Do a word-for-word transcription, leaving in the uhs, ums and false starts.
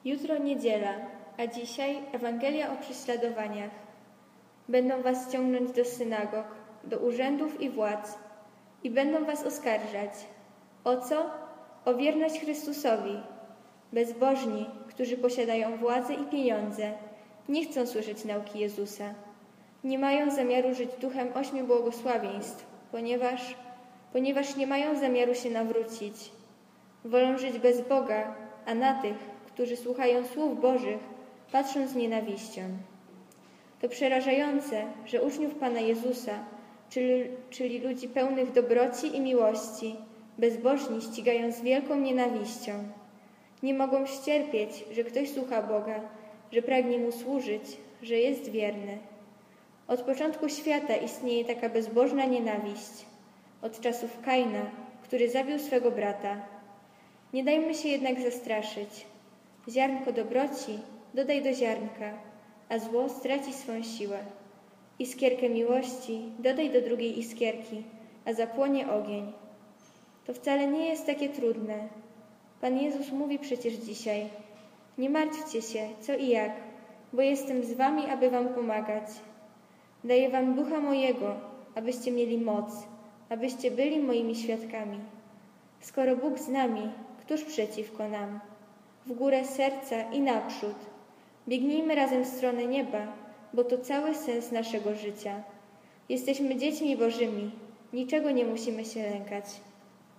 Jutro niedziela, a dzisiaj Ewangelia o prześladowaniach. Będą was ciągnąć do synagog, do urzędów i władz i będą was oskarżać. O co? O wierność Chrystusowi. Bezbożni, którzy posiadają władzę i pieniądze, nie chcą słyszeć nauki Jezusa. Nie mają zamiaru żyć duchem ośmiu błogosławieństw, ponieważ, ponieważ nie mają zamiaru się nawrócić. Wolą żyć bez Boga, a na tych, którzy słuchają słów Bożych, patrzą z nienawiścią. To przerażające, że uczniów Pana Jezusa, czyli, czyli ludzi pełnych dobroci i miłości, bezbożni ścigają z wielką nienawiścią. Nie mogą ścierpieć, że ktoś słucha Boga, że pragnie Mu służyć, że jest wierny. Od początku świata istnieje taka bezbożna nienawiść. Od czasów Kaina, który zabił swego brata. Nie dajmy się jednak zastraszyć. Ziarnko dobroci dodaj do ziarnka, a zło straci swą siłę. Iskierkę miłości dodaj do drugiej iskierki, a zapłonie ogień. To wcale nie jest takie trudne. Pan Jezus mówi przecież dzisiaj: nie martwcie się, co i jak, bo jestem z wami, aby wam pomagać. Daję wam ducha mojego, abyście mieli moc, abyście byli moimi świadkami. Skoro Bóg z nami, któż przeciwko nam? W górę serca i naprzód. Biegnijmy razem w stronę nieba, bo to cały sens naszego życia. Jesteśmy dziećmi Bożymi, niczego nie musimy się lękać.